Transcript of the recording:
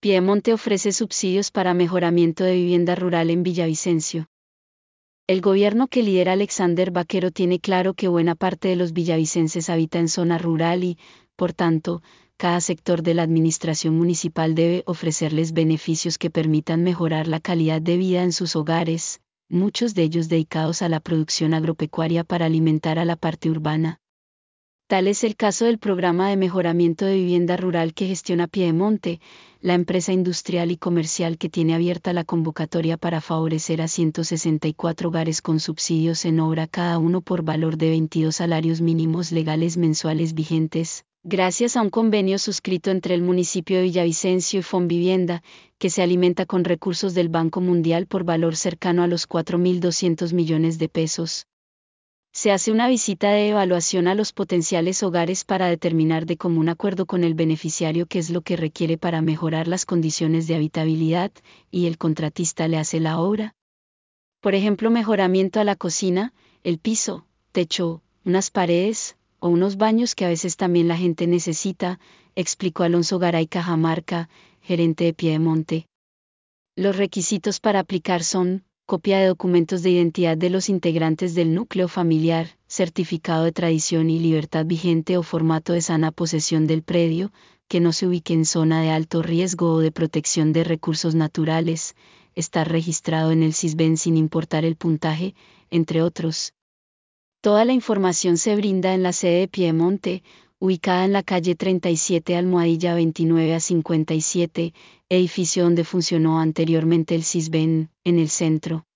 Piedemonte ofrece subsidios para mejoramiento de vivienda rural en Villavicencio. El gobierno que lidera Alexander Vaquero tiene claro que buena parte de los villavicenses habita en zona rural y, por tanto, cada sector de la administración municipal debe ofrecerles beneficios que permitan mejorar la calidad de vida en sus hogares, muchos de ellos dedicados a la producción agropecuaria para alimentar a la parte urbana. Tal es el caso del programa de mejoramiento de vivienda rural que gestiona Piedemonte, la empresa industrial y comercial que tiene abierta la convocatoria para favorecer a 164 hogares con subsidios en obra cada uno por valor de 22 salarios mínimos legales mensuales vigentes, gracias a un convenio suscrito entre el municipio de Villavicencio y Fonvivienda, que se alimenta con recursos del Banco Mundial por valor cercano a los 4.200 millones de pesos. Se hace una visita de evaluación a los potenciales hogares para determinar de común acuerdo con el beneficiario qué es lo que requiere para mejorar las condiciones de habitabilidad, y el contratista le hace la obra. Por ejemplo, mejoramiento a la cocina, el piso, techo, unas paredes, o unos baños que a veces también la gente necesita, explicó Alonso Garay Cajamarca, gerente de Piedemonte. Los requisitos para aplicar son: copia de documentos de identidad de los integrantes del núcleo familiar, certificado de tradición y libertad vigente o formato de sana posesión del predio, que no se ubique en zona de alto riesgo o de protección de recursos naturales, estar registrado en el SISBEN sin importar el puntaje, entre otros. Toda la información se brinda en la sede de Piedemonte, ubicada en la calle 37-29 a 57, edificio donde funcionó anteriormente el SISBEN, en el centro.